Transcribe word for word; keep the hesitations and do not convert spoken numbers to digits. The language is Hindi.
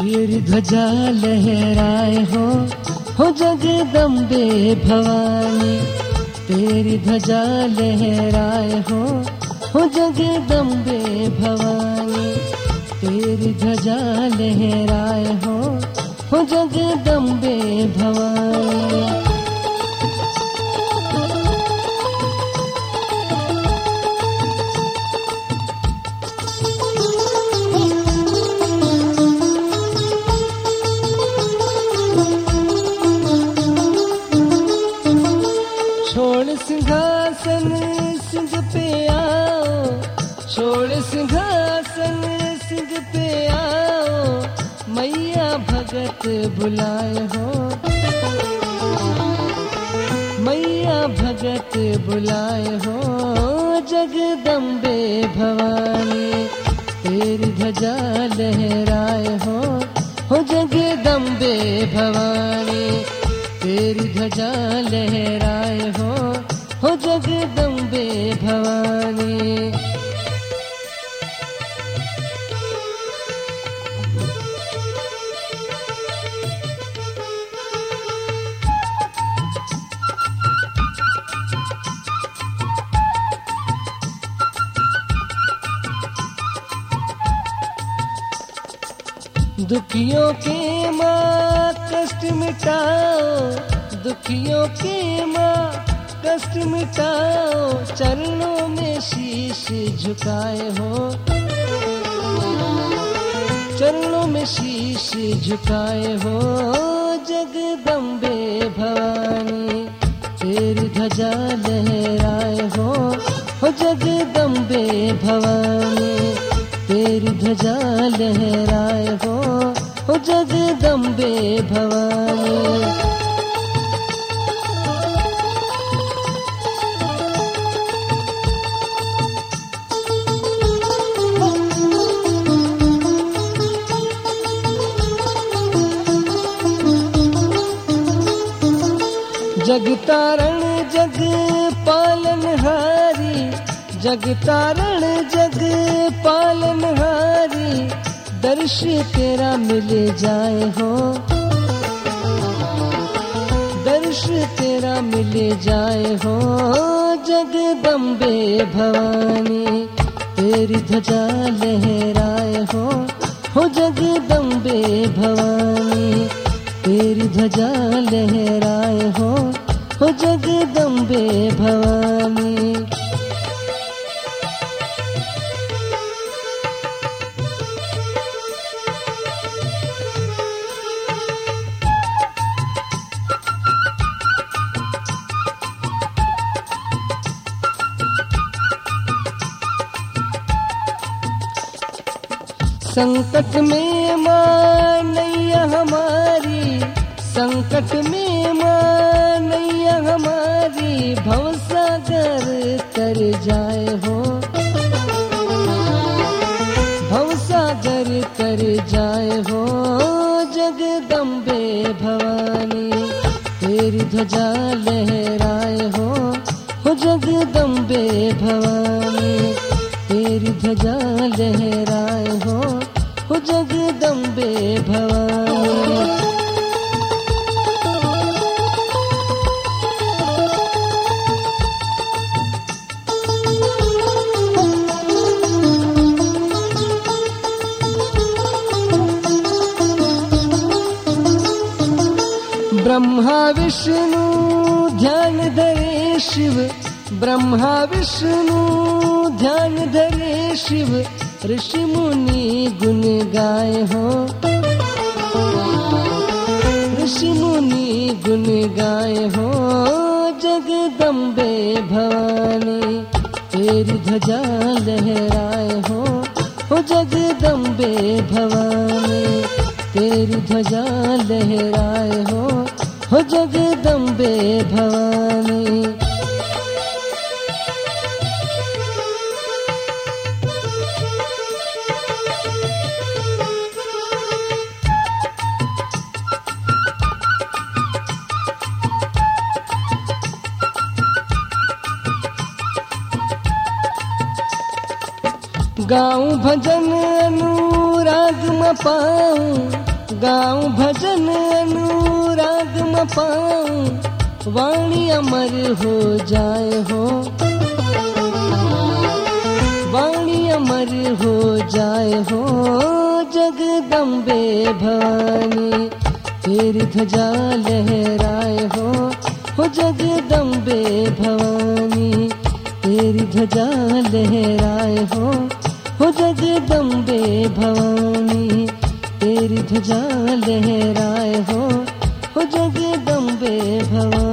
तेरी ध्वजा लहराए हो हो जगदम्बे भवानी। तेरी ध्वजा लहराए हो हो जगदम्बे भवानी। तेरी ध्वजा लहराए हो हो जगदम्बे भवानी। छोड़ सिंहासन सिंह पे आओ, छोड़ सिंहासन सिंह पे आओ, मैया भगत बुलाए हो, मैया भगत बुलाए हो जगदम्बे भवानी। तेरी ध्वजा लहराए हो हो जगदम्बे भवानी। तेरी ध्वजा लहराए हो हो जगदम्बे भवानी। दुखियों के माँ कष्ट मिटाओ, दुखियों के माँ कष्ट मिटाओ, चरणों में शीश झुकाए हो, चरणों में शीश झुकाए हो जगदम्बे भवानी। तेरी ध्वजा लहराए हो हो जगदम्बे भवानी। तेरी ध्वजा लहराए हो हो जगदम्बे भवानी। जग तारण जग पालनहारी, जग तारण जग पालनहारी, दर्श तेरा मिल जाए हो, दर्श तेरा मिल जाए हो जगदम्बे भवानी। तेरी ध्वजा लहराए हो हो जगदम्बे भवानी। तेरी ध्वजा लहराए हो हो जगदम्बे भवानी। संकट में माँ नैया हमारी, संकट में माँ नैया हमारी, भवसागर तर जाए हो, भवसागर तर जाए हो जगदम्बे भवानी। तेरी ध्वजा लहराए हो हो जगदम्बे भवानी। तेरी ध्वजा लहराए हो हो जगदम्बे भवानी। ब्रह्मा विष्णु ध्यान धरे शिव, ब्रह्मा विष्णु ध्यान धरे शिव, ऋषि मुनि गुण गाए हो, ऋषि मुनि गुण गाए हो जगदम्बे भवानी। तेरी ध्वजा लहराए हो हो जगदम्बे भवानी। तेरी ध्वजा लहराए हो हो जगदम्बे भवानी। गाऊं भजन अनुराग में पाऊं, गाऊं भजन अनुराग में पाऊं, वाणी अमर हो जाए हो, वाणी अमर हो जाए हो। जगदम्बे भवानी तेरी ध्वजा लहराए हो, हो जगदम्बे भवानी तेरी ध्वजा लहराए हो, हो जगदम्बे भवानी तेरी ध्वजा लहराए हो, हो जगदम्बे भवानी।